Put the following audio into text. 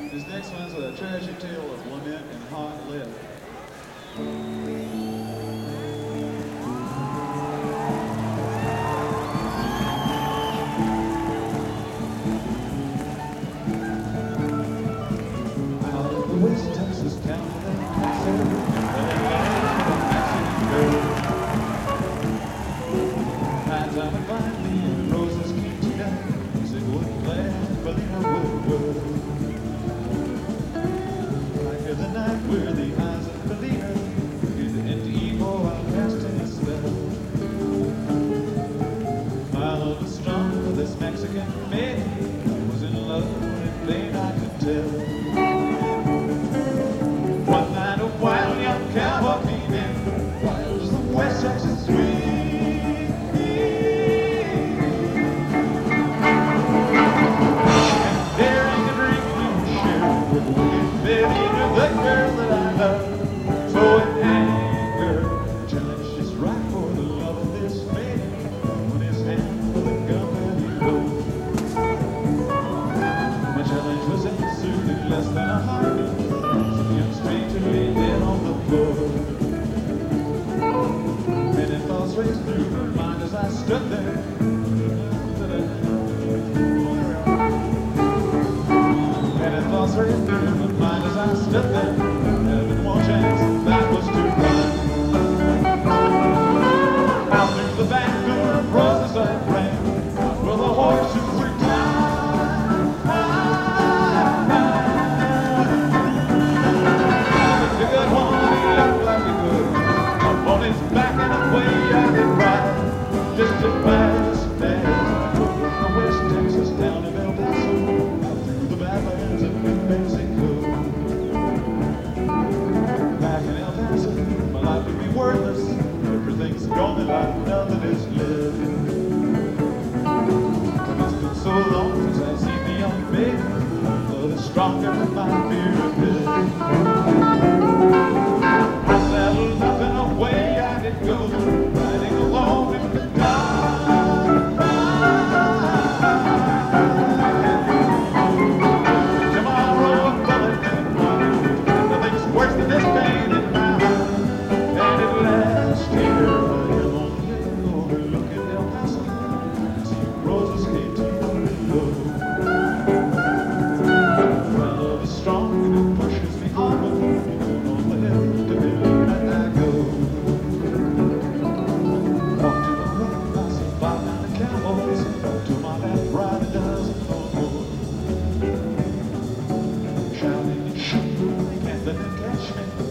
This next one's a tragic tale of lament and hot lead. Out of the West Texas town of high time and finally and roses came to die. He said, "Would glad, Felina would." The night where the eyes of Felina is empty evil outcast in his spell. My love was strong for this Mexican maiden. I was in love when plain I could tell. One night a wild young cowboy came in, wild as the West Texas wind. And daring to drink and share with me, baby. The girl that I love, so in anger, the challenge is right for the love of this man. On his hand for the gun that he rode. My challenge was answered in less than a heartbeat. Some young stranger lay dead on the floor. Many thoughts raced through my mind as I stood there. Many thoughts raced through my mind as I stood there, having one chance, that was to run. Out through the back door of roses I ran, out where the horses were tied. The good one, he looked like a good one, up on his back and away I could ride, just as fast as the West Texas town of El Paso, out through the badlands of New Mexico. Back in El Paso, my life would be worthless. Everything's gone and like nothing is living. It's been so long since I've seen the young baby. Love is stronger than my fear of death. I saddled up and away I did go, riding alone in the dark. Tomorrow a bullet in my heart. Nothing's worse than this pain in my heart. And at last here I am on the hill overlooking El Paso. I see roses came to the my love is strong and it pushes me onward. On the hill to hill and I go. Walk to my right, I see 5 mounted cowboys. To my left, right, a dozen or more. Shouting and shooting, they can't let them catch me.